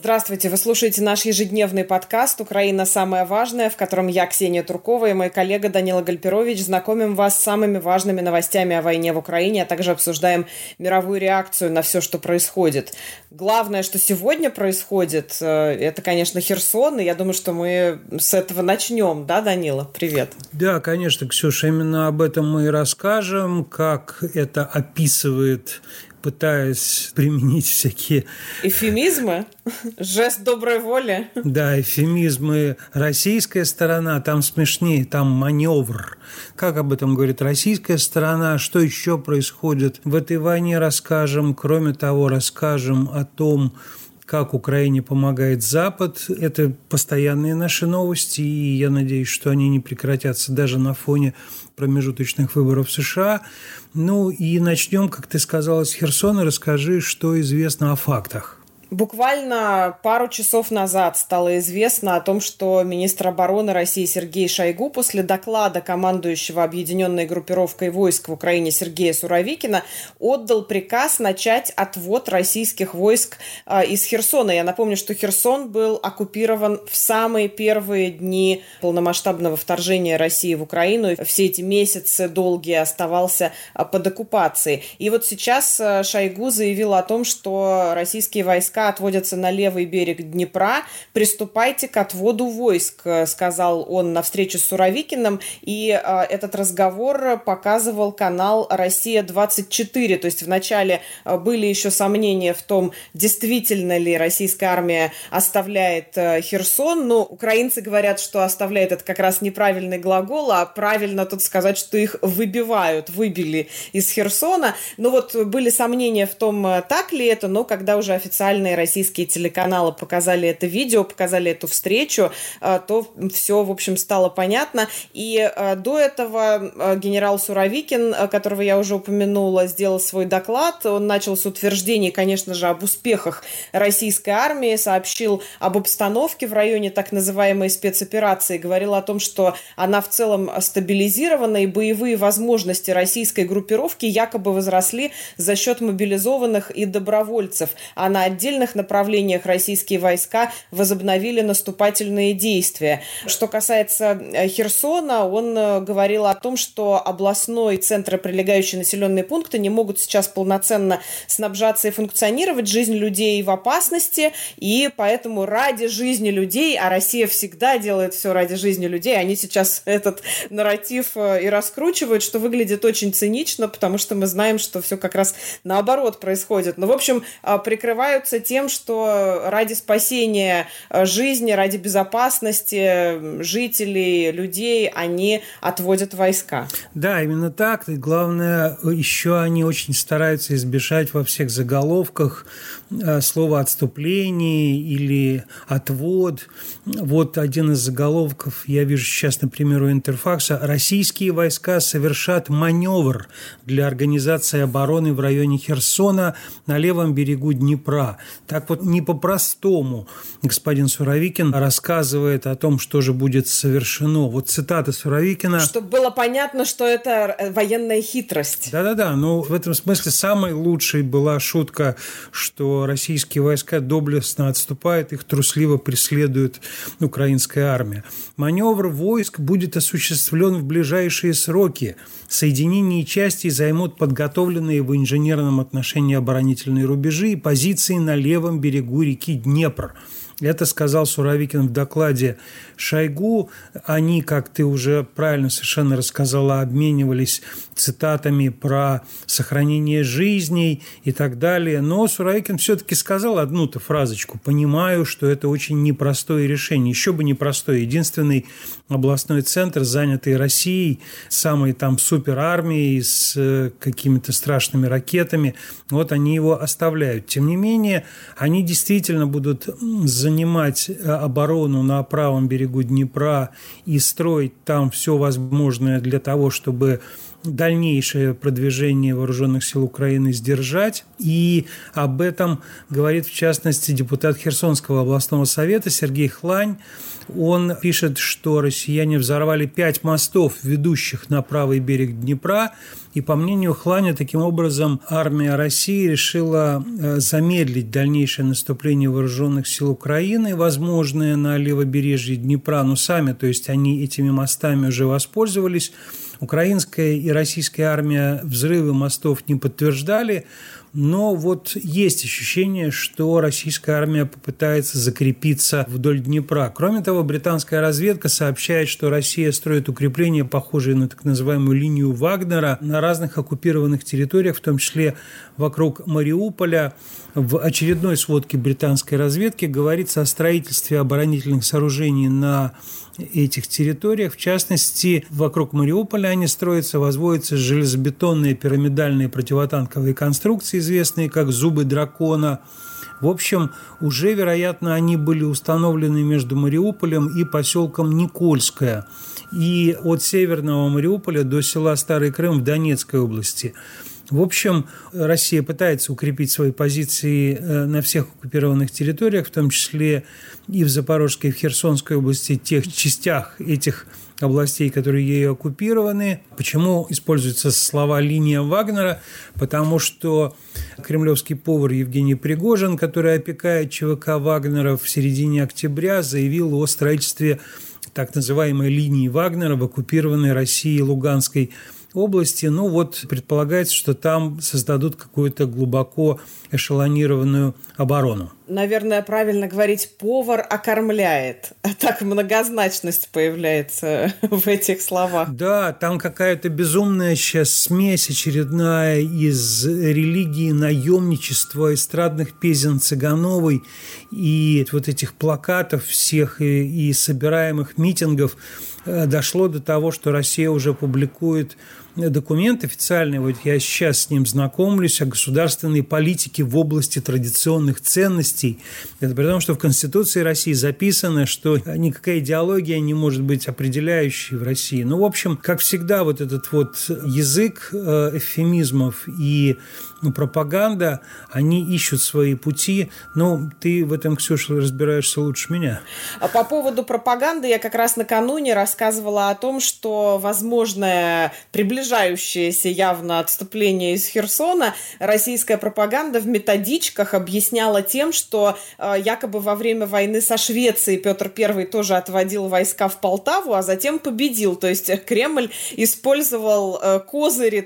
Здравствуйте, вы слушаете наш ежедневный подкаст «Украина. Самое важное», в котором я, Ксения Туркова, и мой коллега Данила Гальперович знакомим вас с самыми важными новостями о войне в Украине, а также обсуждаем мировую реакцию на все, что происходит. Главное, что сегодня происходит, это, конечно, Херсон, и я думаю, что мы с этого начнем, да, Данила? Привет. Да, конечно, Ксюша, именно об этом мы и расскажем, как это описывает, пытаясь применить всякие... Эвфемизмы? Жест доброй воли? Да, эвфемизмы. Российская сторона, там смешнее, там маневр. Как об этом говорит российская сторона, что еще происходит в этой войне, расскажем. Кроме того, расскажем о том, как Украине помогает Запад. Это постоянные наши новости, и я надеюсь, что они не прекратятся даже на фоне промежуточных выборов в США. Ну и начнем, как ты сказала, с Херсона. Расскажи, что известно о фактах. Буквально пару часов назад стало известно о том, что министр обороны России Сергей Шойгу после доклада командующего объединенной группировкой войск в Украине Сергея Суровикина отдал приказ начать отвод российских войск из Херсона. Я напомню, что Херсон был оккупирован в самые первые дни полномасштабного вторжения России в Украину. Все эти месяцы долгие оставался под оккупацией. И вот сейчас Шойгу заявил о том, что российские войска отводятся на левый берег Днепра. Приступайте к отводу войск, сказал он на встрече с Суровикиным. И этот разговор показывал канал «Россия-24». То есть вначале были еще сомнения в том, действительно ли российская армия оставляет Херсон. Но украинцы говорят, что оставляет — это как раз неправильный глагол, а правильно тут сказать, что их выбили из Херсона. Но вот были сомнения в том, так ли это, но когда уже официально российские телеканалы показали это видео, показали эту встречу, то все, в общем, стало понятно. И до этого генерал Суровикин, которого я уже упомянула, сделал свой доклад. Он начал с утверждений, конечно же, об успехах российской армии, сообщил об обстановке в районе так называемой спецоперации, говорил о том, что она в целом стабилизирована, и боевые возможности российской группировки якобы возросли за счет мобилизованных и добровольцев. А на отдельных направлениях российские войска возобновили наступательные действия. Что касается Херсона, он говорил о том, что областной центр и прилегающие населенные пункты не могут сейчас полноценно снабжаться и функционировать, жизнь людей в опасности, и поэтому ради жизни людей, а Россия всегда делает все ради жизни людей, они сейчас этот нарратив и раскручивают, что выглядит очень цинично, потому что мы знаем, что все как раз наоборот происходит. Но, в общем, прикрываются тем, что ради спасения жизни, ради безопасности жителей, людей они отводят войска. Да, именно так. И главное, еще они очень стараются избежать во всех заголовках слова «отступление» или «отвод». Вот один из заголовков, я вижу сейчас, например, у Интерфакса: «Российские войска совершат маневр для организации обороны в районе Херсона на левом берегу Днепра». Так вот, не по-простому господин Суровикин рассказывает о том, что же будет совершено. Вот цитата Суровикина. Чтобы было понятно, что это военная хитрость. Да-да-да, но в этом смысле самой лучшей была шутка, что российские войска доблестно отступают, их трусливо преследует украинская армия. Маневр войск будет осуществлен в ближайшие сроки. Соединения и части займут подготовленные в инженерном отношении оборонительные рубежи и позиции на левом берегу реки Днепр. Это сказал Суровикин в докладе Шойгу. Они, как ты уже правильно совершенно рассказала, обменивались цитатами про сохранение жизней и так далее. Но Суровикин все-таки сказал одну-то фразочку: «Понимаю, что это очень непростое решение». Еще бы непростое. Единственный областной центр, занятый Россией, самой там суперармией с какими-то страшными ракетами, вот они его оставляют. Тем не менее, они действительно будут занимать оборону на правом берегу Днепра и строить там все возможное для того, чтобы дальнейшее продвижение вооруженных сил Украины сдержать. И об этом говорит, в частности, депутат Херсонского областного совета Сергей Хлань. Он пишет, что россияне взорвали 5 мостов, ведущих на правый берег Днепра. И, по мнению Хланя, таким образом армия России решила замедлить дальнейшее наступление вооруженных сил Украины, возможное на левобережье Днепра. Но сами, то есть они этими мостами уже воспользовались. Украинская и российская армия взрывы мостов не подтверждали, но вот есть ощущение, что российская армия попытается закрепиться вдоль Днепра. Кроме того, британская разведка сообщает, что Россия строит укрепления, похожие на так называемую линию Вагнера, на разных оккупированных территориях, в том числе вокруг Мариуполя. В очередной сводке британской разведки говорится о строительстве оборонительных сооружений на этих территориях. В частности, вокруг Мариуполя они строятся, возводятся железобетонные пирамидальные противотанковые конструкции, известные как «Зубы дракона». В общем, уже, вероятно, они были установлены между Мариуполем и поселком Никольское и от северного Мариуполя до села Старый Крым в Донецкой области. В общем, Россия пытается укрепить свои позиции на всех оккупированных территориях, в том числе и в Запорожской, и в Херсонской области, тех частях этих областей, которые ею оккупированы. Почему используются слова «линия Вагнера»? Потому что кремлевский повар Евгений Пригожин, который опекает ЧВК Вагнера, в середине октября заявил о строительстве так называемой линии Вагнера в оккупированной Россией Луганской области. Ну вот предполагается, что там создадут какую-то глубоко эшелонированную оборону. Наверное, правильно говорить, повар окормляет. Так многозначность появляется в этих словах. Да, там какая-то безумная сейчас смесь очередная из религии, наемничества, эстрадных песен Цыгановой и вот этих плакатов всех и собираемых митингов. Дошло до того, что Россия уже публикует документ официальный, вот я сейчас с ним знакомлюсь, о государственной политике в области традиционных ценностей. Это при том, что в Конституции России записано, что никакая идеология не может быть определяющей в России. Ну, в общем, как всегда, вот этот вот язык эвфемизмов и пропаганда, они ищут свои пути. Ну, ты в этом, Ксюша, разбираешься лучше меня. По поводу пропаганды я как раз накануне рассказывала о том, что возможное приближающееся явно отступление из Херсона российская пропаганда в методичках объясняла тем, что якобы во время войны со Швецией Петр I тоже отводил войска в Полтаву, а затем победил. То есть Кремль использовал козыри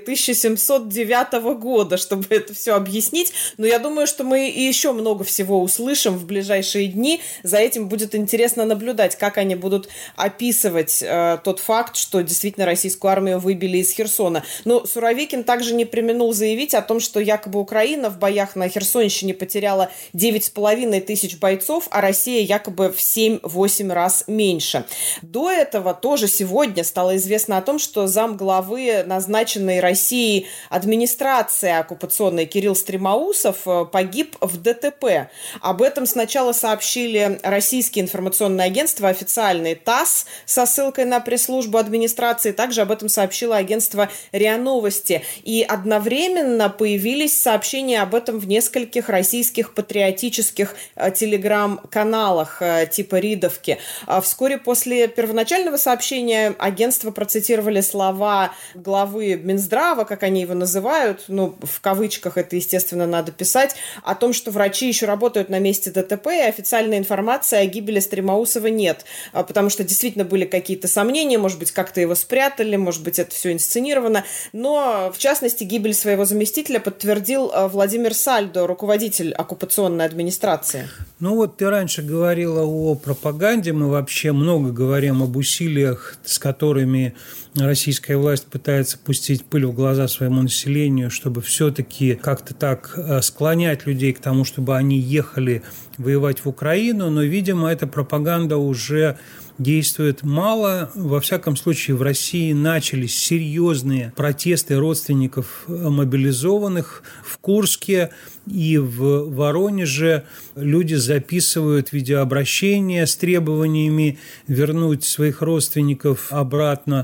1709 года, чтобы это все объяснить. Но я думаю, что мы еще много всего услышим в ближайшие дни. За этим будет интересно наблюдать, как они будут описывать тот факт, что действительно российскую армию выбили из Херсона. Но Суровикин также не преминул заявить о том, что якобы Украина в боях на Херсонщине потеряла 9,5 тысяч бойцов, а Россия якобы в 7-8 раз меньше. До этого тоже сегодня стало известно о том, что замглавы назначенной Россией администрации оккупационной Кирилл Стремоусов погиб в ДТП. Об этом сначала сообщили российские информационные агентства, официальный ТАСС со ссылкой на пресс-службу администрации, также об этом сообщило агентство РИА Новости. И одновременно появились сообщения об этом в нескольких российских патриотических телеграм-каналах типа Ридовки. Вскоре после первоначального сообщения агентства процитировали слова главы Минздрава, как они его называют, ну, в кавычках это, естественно, надо писать, о том, что врачи еще работают на месте ДТП, и официальной информации о гибели Стремоусова нет. Потому что действительно были какие-то сомнения, может быть, как-то его спрятали, может быть, это все инсценировано. Но, в частности, гибель своего заместителя подтвердил Владимир Сальдо, руководитель оккупационной администрации. Ну вот ты раньше говорила о пропаганде, мы вообще много говорим об усилиях, с которыми российская власть пытается пустить пыль в глаза своему населению, чтобы все-таки как-то так склонять людей к тому, чтобы они ехали воевать в Украину, но, видимо, эта пропаганда уже действует мало. Во всяком случае, в России начались серьезные протесты родственников мобилизованных. В Курске и в Воронеже люди записывают видеообращения с требованиями вернуть своих родственников обратно.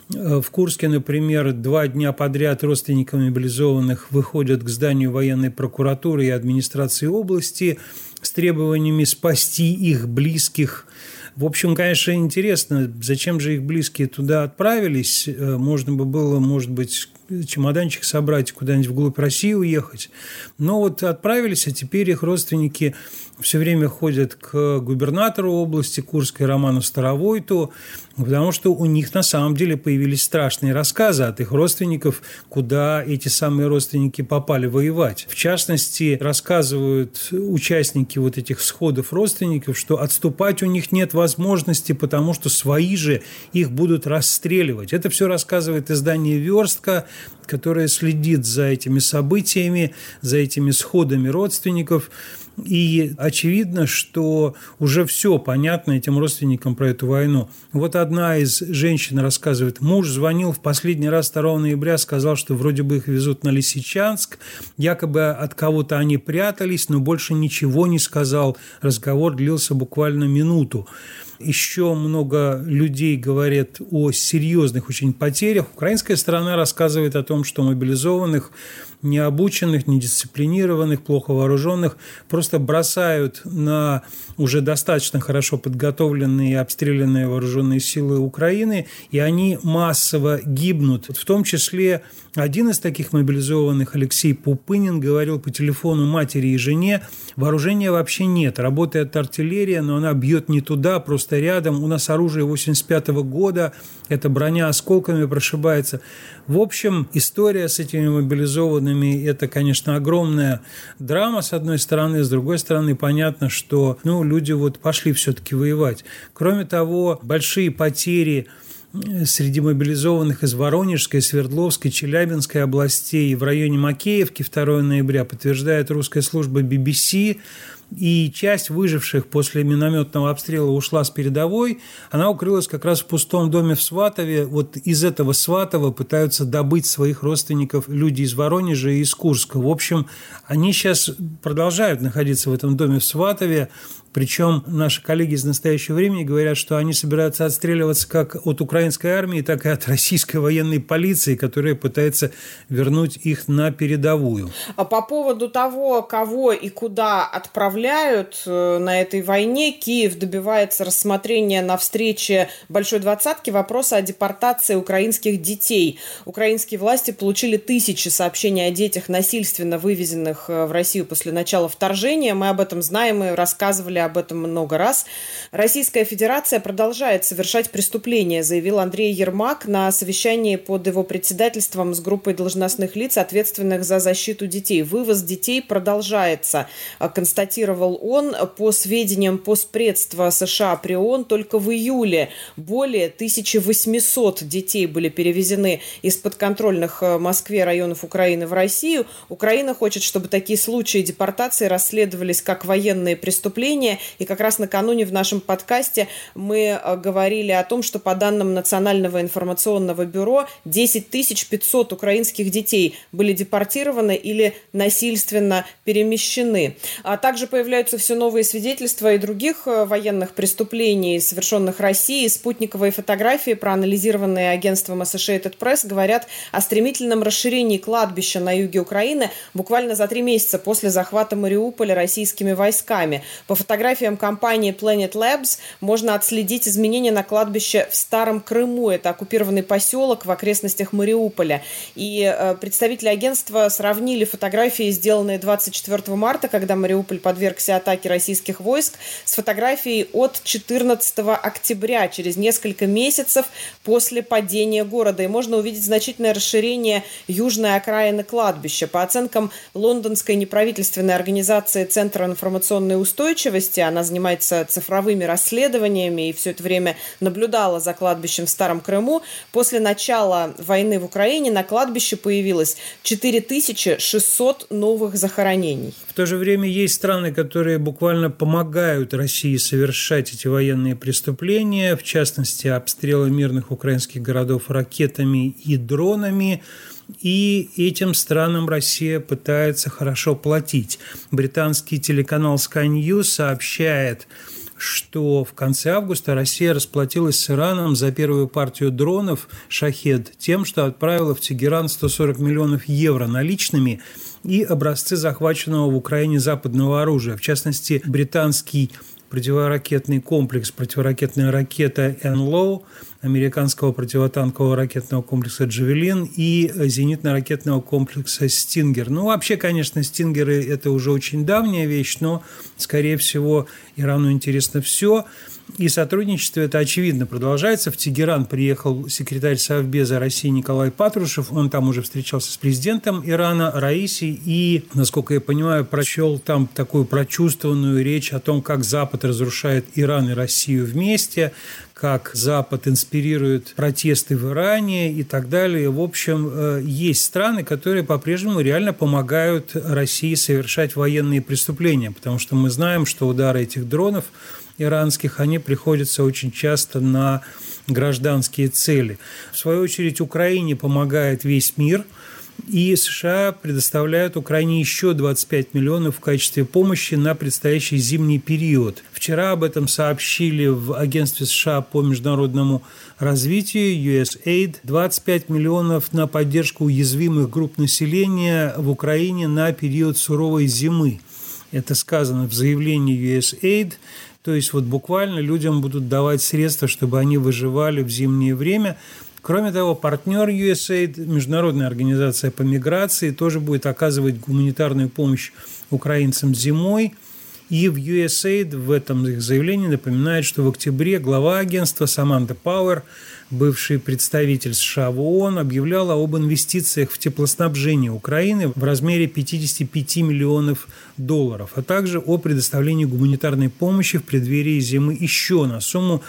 В Курске, например, 2 дня подряд родственники мобилизованных выходят к зданию военной прокуратуры и администрации области с требованиями спасти их близких. В общем, конечно, интересно, зачем же их близкие туда отправились. Можно бы было, может быть, чемоданчик собрать и куда-нибудь вглубь России уехать. Но вот отправились, а теперь их родственники все время ходят к губернатору области Курской Роману Старовойту, потому что у них на самом деле появились страшные рассказы от их родственников, куда эти самые родственники попали воевать. В частности, рассказывают участники вот этих сходов родственников, что отступать у них нет возможности, потому что свои же их будут расстреливать. Это все рассказывает издание «Верстка», которое следит за этими событиями, за этими сходами родственников. И очевидно, что уже все понятно этим родственникам про эту войну. Вот одна из женщин рассказывает, муж звонил в последний раз 2 ноября, сказал, что вроде бы их везут на Лисичанск, якобы от кого-то они прятались, но больше ничего не сказал. Разговор длился буквально минуту. Еще много людей говорят о серьезных очень потерях. Украинская сторона рассказывает о том, что мобилизованных, необученных, недисциплинированных, плохо вооруженных просто бросают на уже достаточно хорошо подготовленные и обстрелянные вооруженные силы Украины, и они массово гибнут. В том числе один из таких мобилизованных, Алексей Пупынин, говорил по телефону матери и жене, вооружения вообще нет, работает артиллерия, но она бьет не туда, просто рядом, у нас оружие 85 года, эта броня осколками прошибается. В общем, история с этими мобилизованными – это, конечно, огромная драма, с одной стороны, с другой стороны, понятно, что люди вот пошли все-таки воевать. Кроме того, большие потери среди мобилизованных из Воронежской, Свердловской, Челябинской областей в районе Макеевки 2 ноября подтверждает русская служба BBC. И часть выживших после минометного обстрела ушла с передовой. Она укрылась как раз в пустом доме в Сватове. Вот из этого Сватова пытаются добыть своих родственников люди из Воронежа и из Курска. В общем, они сейчас продолжают находиться в этом доме в Сватове. Причем наши коллеги из «Настоящего времени» говорят, что они собираются отстреливаться как от украинской армии, так и от российской военной полиции, которая пытается вернуть их на передовую. А по поводу того, кого и куда отправляют на этой войне, Киев добивается рассмотрения на встрече Большой Двадцатки вопроса о депортации украинских детей. Украинские власти получили тысячи сообщений о детях, насильственно вывезенных в Россию после начала вторжения. Мы об этом знаем и рассказывали об этом много раз. Российская Федерация продолжает совершать преступления, заявил Андрей Ермак на совещании под его председательством с группой должностных лиц, ответственных за защиту детей. Вывоз детей продолжается, констатировал он. По сведениям Постпредства США при ООН, только в июле более 1800 детей были перевезены из подконтрольных Москве районов Украины в Россию. Украина хочет, чтобы такие случаи депортации расследовались как военные преступления. И как раз накануне в нашем подкасте мы говорили о том, что по данным Национального информационного бюро 10 500 украинских детей были депортированы или насильственно перемещены. А также появляются все новые свидетельства и других военных преступлений, совершенных Россией. Спутниковые фотографии, проанализированные агентством Associated Press, говорят о стремительном расширении кладбища на юге Украины буквально за 3 месяца после захвата Мариуполя российскими войсками. По фотографиям компании Planet Labs можно отследить изменения на кладбище в Старом Крыму. Это оккупированный поселок в окрестностях Мариуполя. И представители агентства сравнили фотографии, сделанные 24 марта, когда Мариуполь подвергся атаке российских войск, с фотографией от 14 октября, через несколько месяцев после падения города. И можно увидеть значительное расширение южной окраины кладбища. По оценкам лондонской неправительственной организации Центра информационной устойчивости, она занимается цифровыми расследованиями и все это время наблюдала за кладбищем в Старом Крыму. После начала войны в Украине на кладбище появилось 4600 новых захоронений. В то же время есть страны, которые буквально помогают России совершать эти военные преступления, в частности, обстрелы мирных украинских городов ракетами и дронами. И этим странам Россия пытается хорошо платить. Британский телеканал Sky News сообщает, что в конце августа Россия расплатилась с Ираном за первую партию дронов «Шахед» тем, что отправила в Тегеран 140 миллионов евро наличными и образцы захваченного в Украине западного оружия, в частности, британский противоракетный комплекс, противоракетная ракета «Энлоу», американского противотанкового ракетного комплекса «Джавелин» и зенитно-ракетного комплекса «Стингер». Ну, вообще, конечно, «Стингеры» – это уже очень давняя вещь, но, скорее всего, Ирану интересно все. И сотрудничество это, очевидно, продолжается. В Тегеран приехал секретарь Совбеза России Николай Патрушев. Он там уже встречался с президентом Ирана Раиси и, насколько я понимаю, прочел там такую прочувствованную речь о том, как Запад разрушает Иран и Россию вместе, как Запад инспирирует протесты в Иране и так далее. В общем, есть страны, которые по-прежнему реально помогают России совершать военные преступления, потому что мы знаем, что удары этих дронов иранских, они приходятся очень часто на гражданские цели. В свою очередь, Украине помогает весь мир, и США предоставляют Украине еще 25 миллионов в качестве помощи на предстоящий зимний период. Вчера об этом сообщили в агентстве США по международному развитию USAID. 25 миллионов на поддержку уязвимых групп населения в Украине на период суровой зимы. Это сказано в заявлении USAID. То есть вот буквально людям будут давать средства, чтобы они выживали в зимнее время. Кроме того, партнер USAID, Международная организация по миграции, тоже будет оказывать гуманитарную помощь украинцам зимой. И в USAID в этом их заявлении напоминает, что в октябре глава агентства Саманта Пауэр, бывший представитель США в ООН, объявляла об инвестициях в теплоснабжение Украины в размере 55 миллионов долларов, а также о предоставлении гуманитарной помощи в преддверии зимы еще на сумму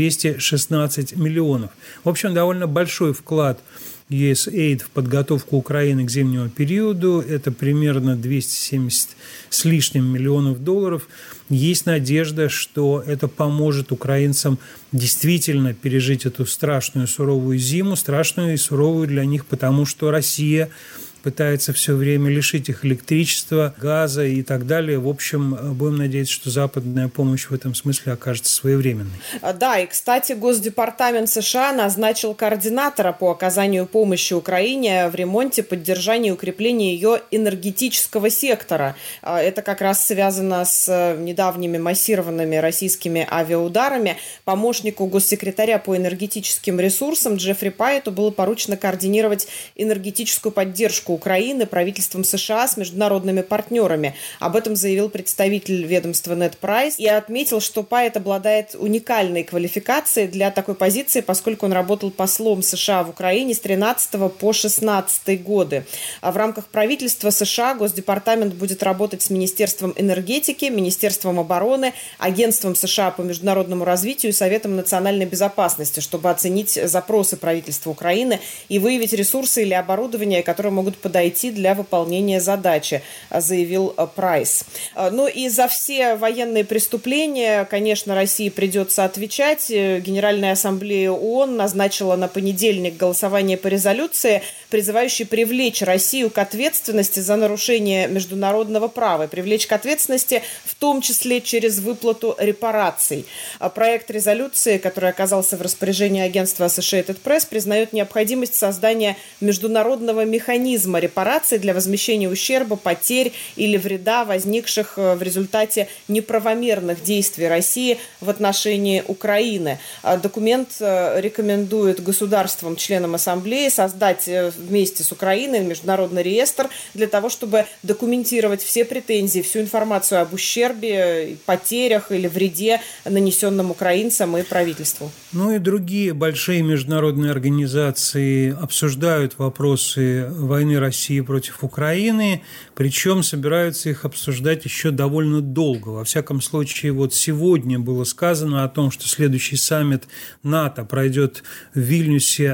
216 миллионов. В общем, довольно большой вклад USAID в подготовку Украины к зимнему периоду. Это примерно 270 с лишним миллионов долларов. Есть надежда, что это поможет украинцам действительно пережить эту страшную суровую зиму, страшную и суровую для них, потому что Россия пытается все время лишить их электричества, газа и так далее. В общем, будем надеяться, что западная помощь в этом смысле окажется своевременной. Да, и, кстати, Госдепартамент США назначил координатора по оказанию помощи Украине в ремонте, поддержании и укреплении ее энергетического сектора. Это как раз связано с недавними массированными российскими авиаударами. Помощнику госсекретаря по энергетическим ресурсам Джеффри Пайету было поручено координировать энергетическую поддержку Украины правительством США с международными партнерами. Об этом заявил представитель ведомства Нед Прайс и отметил, что Пайет обладает уникальной квалификацией для такой позиции, поскольку он работал послом США в Украине с 13 по 16 годы. А в рамках правительства США Госдепартамент будет работать с Министерством энергетики, Министерством обороны, Агентством США по международному развитию и Советом национальной безопасности, чтобы оценить запросы правительства Украины и выявить ресурсы или оборудование, которые могут подойти для выполнения задачи, заявил Прайс. Ну и за все военные преступления, конечно, России придется отвечать. Генеральная ассамблея ООН назначила на понедельник голосование по резолюции, призывающей привлечь Россию к ответственности за нарушение международного права, и привлечь к ответственности в том числе через выплату репараций. Проект резолюции, который оказался в распоряжении агентства Associated Press, признает необходимость создания международного механизма репараций для возмещения ущерба, потерь или вреда, возникших в результате неправомерных действий России в отношении Украины. Документ рекомендует государствам, членам Ассамблеи, создать вместе с Украиной международный реестр для того, чтобы документировать все претензии, всю информацию об ущербе, потерях или вреде, нанесенном украинцам и правительству. Ну и другие большие международные организации обсуждают вопросы войны России против Украины, причем собираются их обсуждать еще довольно долго. Во всяком случае, вот сегодня было сказано о том, что следующий саммит НАТО пройдет в Вильнюсе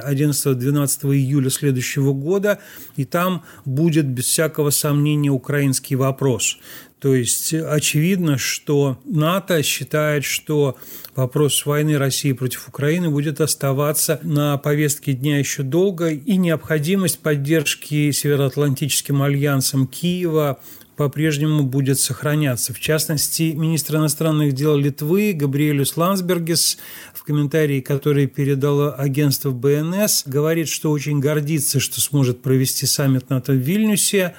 11-12 июля следующего года, и там будет без всякого сомнения украинский вопрос. То есть очевидно, что НАТО считает, что вопрос войны России против Украины будет оставаться на повестке дня еще долго, и необходимость поддержки Североатлантическим альянсом Киева по-прежнему будет сохраняться. В частности, министр иностранных дел Литвы Габриэлюс Ландсбергис в комментарии, который передало агентство БНС, говорит, что очень гордится, что сможет провести саммит НАТО в Вильнюсе.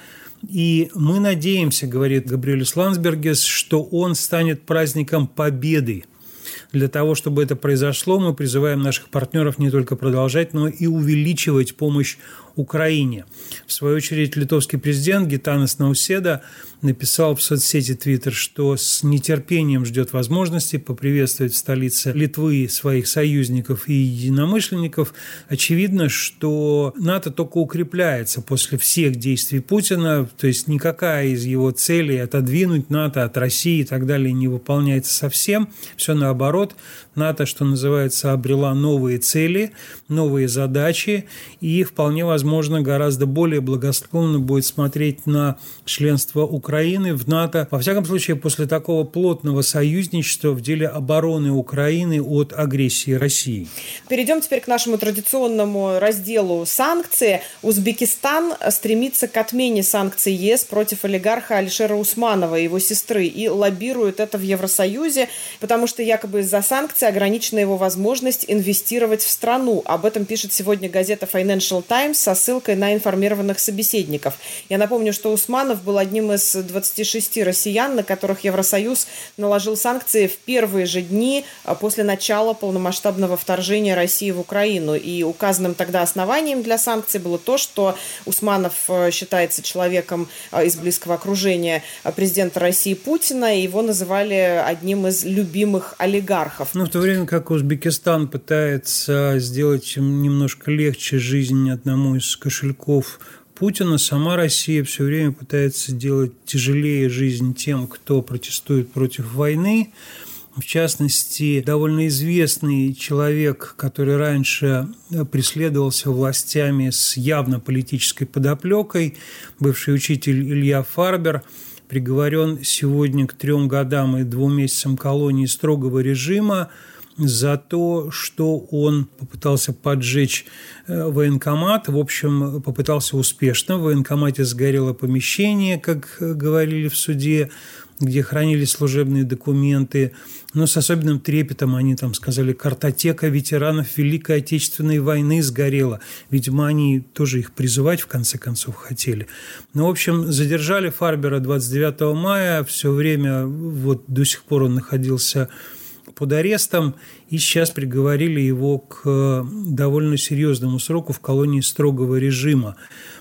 И мы надеемся, говорит Габриэлюс Ландсбергис, что он станет праздником победы. Для того, чтобы это произошло, мы призываем наших партнеров не только продолжать, но и увеличивать помощь Украине. В свою очередь, литовский президент Гитанас Науседа написал в соцсети Twitter, что с нетерпением ждет возможности поприветствовать в столице Литвы своих союзников и единомышленников. Очевидно, что НАТО только укрепляется после всех действий Путина, то есть никакая из его целей отодвинуть НАТО от России и так далее не выполняется совсем. Все наоборот. НАТО, что называется, обрела новые цели, новые задачи, и вполне возможно гораздо более благосклонно будет смотреть на членство Украины в НАТО. Во всяком случае, после такого плотного союзничества в деле обороны Украины от агрессии России. Перейдем теперь к нашему традиционному разделу санкции. Узбекистан стремится к отмене санкций ЕС против олигарха Алишера Усманова и его сестры и лоббирует это в Евросоюзе, потому что якобы из-за санкций ограничена его возможность инвестировать в страну. Об этом пишет сегодня газета Financial Times со ссылкой на информированных собеседников. Я напомню, что Усманов был одним из 26 россиян, на которых Евросоюз наложил санкции в первые же дни после начала полномасштабного вторжения России в Украину. И указанным тогда основанием для санкций было то, что Усманов считается человеком из близкого окружения президента России Путина, и его называли одним из любимых олигархов. В то время как Узбекистан пытается сделать немножко легче жизнь одному из кошельков Путина, сама Россия все время пытается делать тяжелее жизнь тем, кто протестует против войны. В частности, довольно известный человек, который раньше преследовался властями с явно политической подоплекой, бывший учитель Илья Фарбер, приговорен сегодня к 3 годам и 2 месяцам колонии строгого режима за то, что он попытался поджечь военкомат. В общем, попытался успешно. В военкомате сгорело помещение, как говорили в суде, где хранились служебные документы. Но с особенным трепетом они там сказали, картотека ветеранов Великой Отечественной войны сгорела. Видимо, они тоже их призывать в конце концов хотели. В общем, задержали Фарбера 29 мая. Все время до сих пор он находился под арестом, и сейчас приговорили его к довольно серьезному сроку в колонии строгого режима.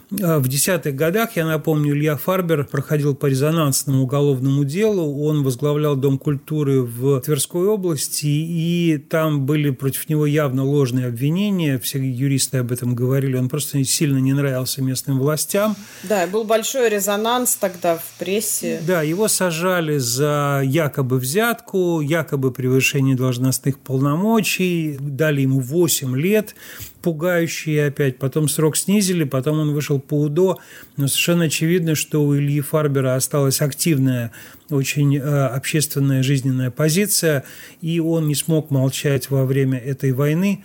В 10-х годах, я напомню, Илья Фарбер проходил по резонансному уголовному делу. Он возглавлял Дом культуры в Тверской области, и там были против него явно ложные обвинения. Все юристы об этом говорили. Он просто сильно не нравился местным властям. Да, был большой резонанс тогда в прессе. Да, его сажали за якобы взятку, якобы превышение должностных полномочий. Дали ему 8 лет. Пугающие опять, потом срок снизили, потом он вышел по УДО, но совершенно очевидно, что у Ильи Фарбера осталась активная, очень общественная жизненная позиция, и он не смог молчать во время этой войны.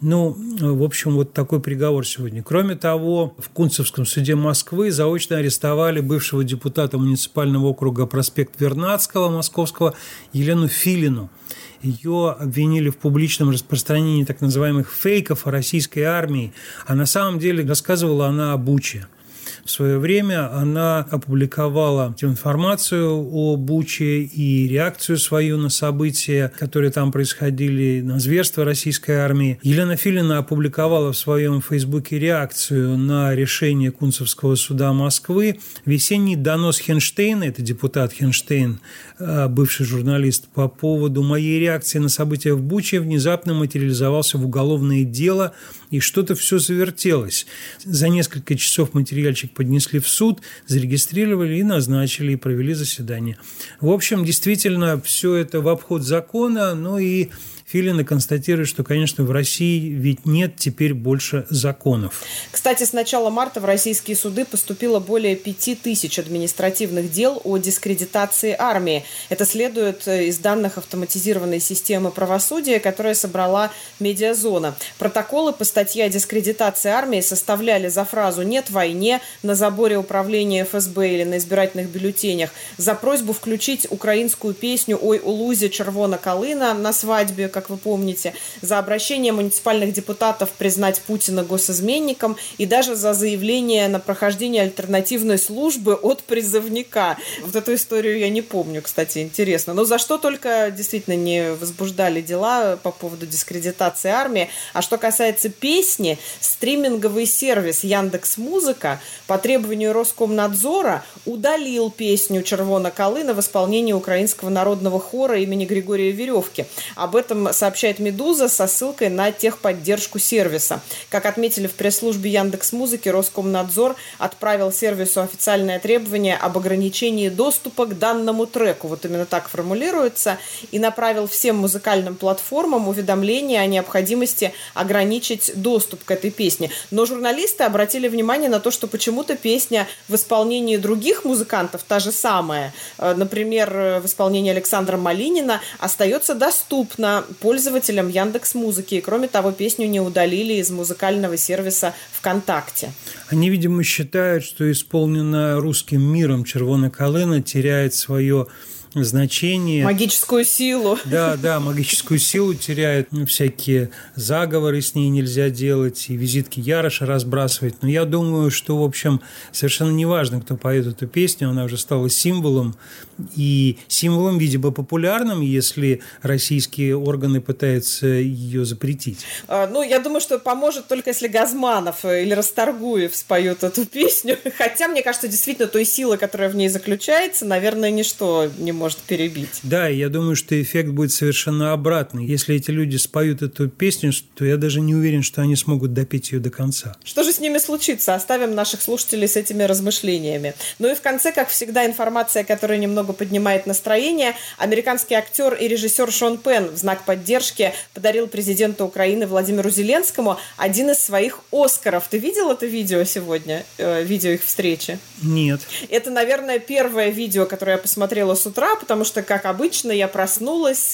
В общем, такой приговор сегодня. Кроме того, в Кунцевском суде Москвы заочно арестовали бывшего депутата муниципального округа проспект Вернадского московского Елену Филину. Ее обвинили в публичном распространении так называемых фейков о российской армии, а на самом деле рассказывала она о Буче. В свое время она опубликовала информацию о Буче и реакцию свою на события, которые там происходили, на зверство российской армии. Елена Филина опубликовала в своем фейсбуке реакцию на решение Кунцевского суда Москвы. Весенний донос Хенштейна, это депутат Хенштейн, бывший журналист, по поводу моей реакции на события в Буче внезапно материализовался в уголовное дело, и что-то все завертелось. За несколько часов материальчик поднесли в суд, зарегистрировали и назначили, и провели заседание. В общем, действительно, все это в обход закона, и Филина констатирует, что, конечно, в России ведь нет теперь больше законов. Кстати, с начала марта в российские суды поступило более 5000 административных дел о дискредитации армии. Это следует из данных автоматизированной системы правосудия, которая собрала Медиазона. Протоколы по статье о дискредитации армии составляли за фразу «нет войне» на заборе управления ФСБ или на избирательных бюллетенях, за просьбу включить украинскую песню «Ой, у Лузе червона калина» на свадьбе, как вы помните, за обращение муниципальных депутатов признать Путина госизменником и даже за заявление на прохождение альтернативной службы от призывника. Вот эту историю я не помню, кстати, интересно. Но за что только действительно не возбуждали дела по поводу дискредитации армии. А что касается песни, стриминговый сервис Яндекс.Музыка по требованию Роскомнадзора удалил песню «Червона калина» в исполнении Украинского народного хора имени Григория Веревки. Об этом сообщает «Медуза» со ссылкой на техподдержку сервиса. Как отметили в пресс-службе Яндекс.Музыки, Роскомнадзор отправил сервису официальное требование об ограничении доступа к данному треку. Вот именно так формулируется. И направил всем музыкальным платформам уведомление о необходимости ограничить доступ к этой песне. Но журналисты обратили внимание на то, что почему-то песня в исполнении других музыкантов, та же самая, например, в исполнении Александра Малинина, остается доступна пользователям Яндекс.Музыки. И, кроме того, песню не удалили из музыкального сервиса ВКонтакте. Они, видимо, считают, что исполненная русским миром «Червона калина» теряет свое значение. Магическую силу. Да, магическую силу теряет. Всякие заговоры с ней нельзя делать, и визитки Яроша разбрасывать. Но я думаю, что, в общем, совершенно неважно, кто поет эту песню, она уже стала символом. И символом, видимо, популярным, если российские органы пытаются ее запретить. Я думаю, что поможет только если Газманов или Расторгуев споют эту песню. Хотя, мне кажется, действительно, той силы, которая в ней заключается, наверное, ничто не может перебить. Да, я думаю, что эффект будет совершенно обратный. Если эти люди споют эту песню, то я даже не уверен, что они смогут допеть ее до конца. Что же с ними случится? Оставим наших слушателей с этими размышлениями. Ну и в конце, как всегда, информация, которая немного поднимает настроение. Американский актер и режиссер Шон Пенн в знак поддержки подарил президенту Украины Владимиру Зеленскому один из своих «Оскаров». Ты видел это видео сегодня? Видео их встречи? Нет. Это, наверное, первое видео, которое я посмотрела с утра, потому что, как обычно, я проснулась,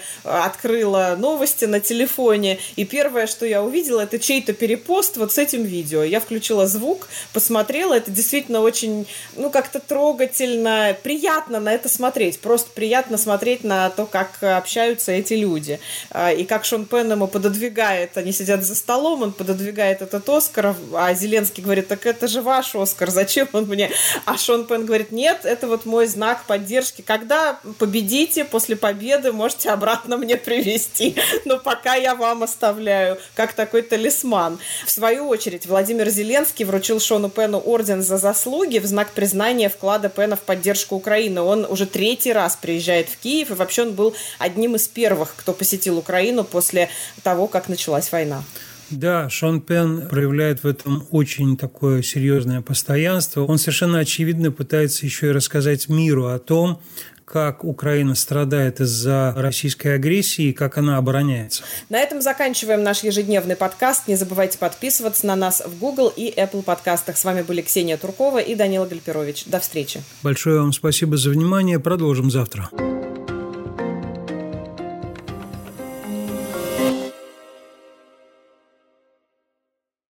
открыла новости на телефоне, и первое, что я увидела, это чей-то перепост вот с этим видео. Я включила звук, посмотрела, это действительно очень, как-то трогательно, приятно на это смотреть, просто приятно смотреть на то, как общаются эти люди. И как Шон Пенн ему пододвигает, они сидят за столом, он пододвигает этот «Оскар», а Зеленский говорит: так это же ваш «Оскар, зачем он мне? А Шон Пенн говорит: нет, это вот мой знак поддержки. Когда победите, после победы можете обратно мне привезти. Но пока я вам оставляю, как такой талисман. В свою очередь, Владимир Зеленский вручил Шону Пенну орден за заслуги в знак признания вклада Пенна в поддержку Украины. Он уже 3-й раз приезжает в Киев, и вообще он был одним из первых, кто посетил Украину после того, как началась война. Да, Шон Пенн проявляет в этом очень такое серьезное постоянство. Он совершенно очевидно пытается еще и рассказать миру о том, как Украина страдает из-за российской агрессии и как она обороняется. На этом заканчиваем наш ежедневный подкаст. Не забывайте подписываться на нас в Google и Apple подкастах. С вами были Ксения Туркова и Данила Гальперович. До встречи. Большое вам спасибо за внимание. Продолжим завтра.